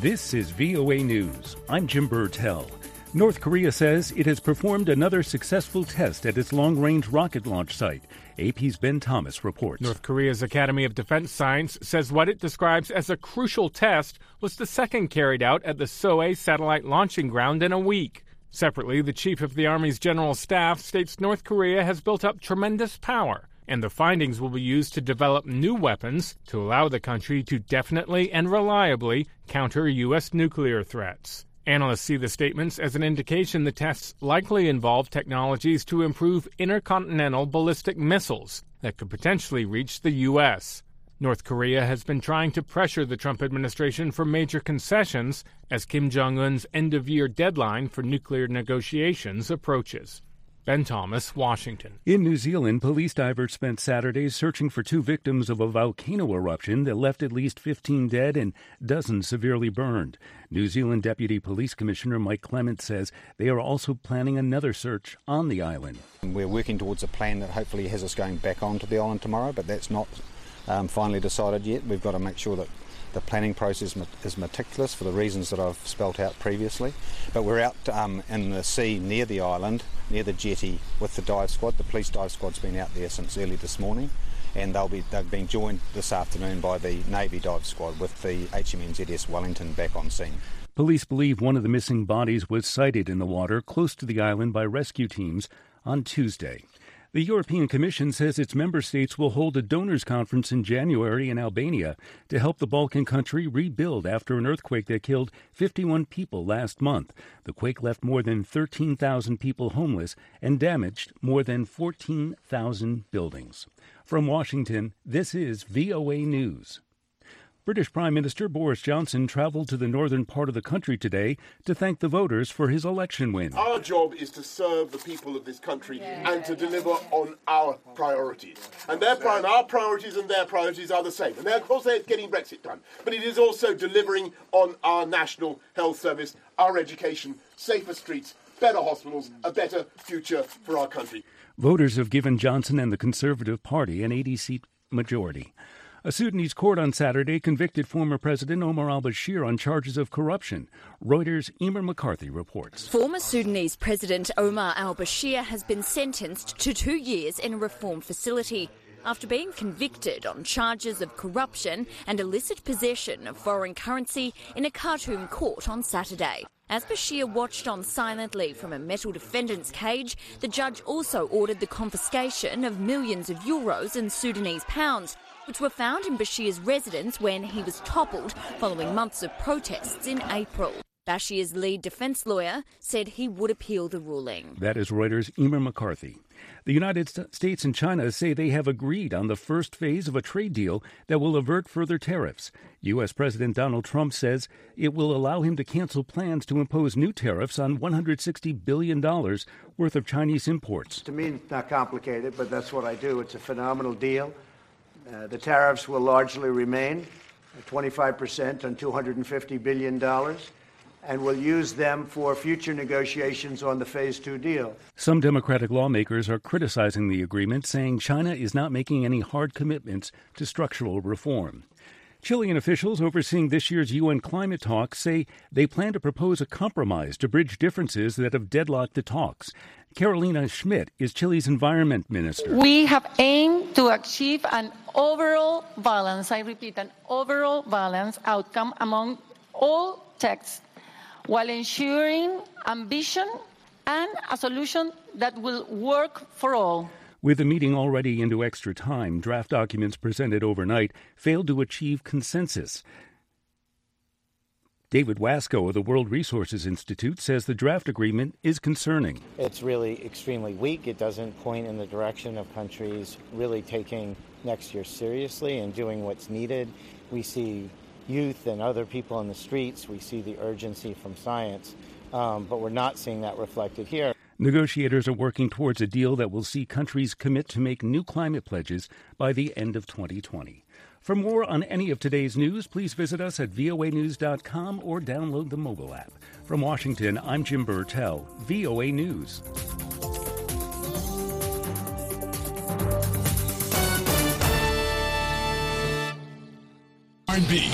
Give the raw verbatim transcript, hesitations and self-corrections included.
This is V O A News. I'm Jim Burtell. North Korea says it has performed another successful test at its long-range rocket launch site. A P's Ben Thomas reports. North Korea's Academy of Defense Science says what it describes as a crucial test was the second carried out at the Sohae satellite launching ground in a week. Separately, the chief of the Army's General Staff states North Korea has built up tremendous power, and the findings will be used to develop new weapons to allow the country to definitely and reliably counter U S nuclear threats. Analysts see the statements as an indication the tests likely involve technologies to improve intercontinental ballistic missiles that could potentially reach the U S. North Korea has been trying to pressure the Trump administration for major concessions as Kim Jong-un's end-of-year deadline for nuclear negotiations approaches. Ben Thomas, Washington. In New Zealand, police divers spent Saturday searching for two victims of a volcano eruption that left at least fifteen dead and dozens severely burned. New Zealand Deputy Police Commissioner Mike Clement says they are also planning another search on the island. We're working towards a plan that hopefully has us going back onto the island tomorrow, but that's not um, finally decided yet. We've got to make sure that the planning process is meticulous for the reasons that I've spelt out previously. But we're out um, in the sea near the island, near the jetty, with the dive squad. The police dive squad's been out there since early this morning, and they'll be they've been joined this afternoon by the Navy dive squad with the H M N Z S Wellington back on scene. Police believe one of the missing bodies was sighted in the water close to the island by rescue teams on Tuesday. The European Commission says its member states will hold a donors conference in January in Albania to help the Balkan country rebuild after an earthquake that killed fifty-one people last month. The quake left more than thirteen thousand people homeless and damaged more than fourteen thousand buildings. From Washington, this is V O A News. British Prime Minister Boris Johnson traveled to the northern part of the country today to thank the voters for his election win. Our job is to serve the people of this country and to deliver on our priorities. And their pri- our priorities and their priorities are the same. And of course they're getting Brexit done. But it is also delivering on our national health service, our education, safer streets, better hospitals, a better future for our country. Voters have given Johnson and the Conservative Party an eighty-seat majority. A Sudanese court on Saturday convicted former President Omar al-Bashir on charges of corruption. Reuters' Emer McCarthy reports. Former Sudanese President Omar al-Bashir has been sentenced to two years in a reform facility after being convicted on charges of corruption and illicit possession of foreign currency in a Khartoum court on Saturday. As Bashir watched on silently from a metal defendant's cage, the judge also ordered the confiscation of millions of euros and Sudanese pounds, which were found in Bashir's residence when he was toppled following months of protests in April. Bashir's lead defense lawyer said he would appeal the ruling. That is Reuters' Emer McCarthy. The United States and China say they have agreed on the first phase of a trade deal that will avert further tariffs. U S. President Donald Trump says it will allow him to cancel plans to impose new tariffs on one hundred sixty billion dollars worth of Chinese imports. To me, it's not complicated, but that's what I do. It's a phenomenal deal. Uh, the tariffs will largely remain, twenty-five percent on two hundred fifty billion dollars, and we'll use them for future negotiations on the Phase two deal. Some Democratic lawmakers are criticizing the agreement, saying China is not making any hard commitments to structural reform. Chilean officials overseeing this year's U N climate talks say they plan to propose a compromise to bridge differences that have deadlocked the talks. Carolina Schmidt is Chile's environment minister. We have aimed to achieve an overall balance, I repeat, an overall balance outcome among all texts, while ensuring ambition and a solution that will work for all. With the meeting already into extra time, draft documents presented overnight failed to achieve consensus. David Wasco of the World Resources Institute says the draft agreement is concerning. It's really extremely weak. It doesn't point in the direction of countries really taking next year seriously and doing what's needed. We see youth and other people in the streets. We see the urgency from science, um, but we're not seeing that reflected here. Negotiators are working towards a deal that will see countries commit to make new climate pledges by the end of twenty twenty. For more on any of today's news, please visit us at V O A news dot com or download the mobile app. From Washington, I'm Jim Burtell, V O A News. R and B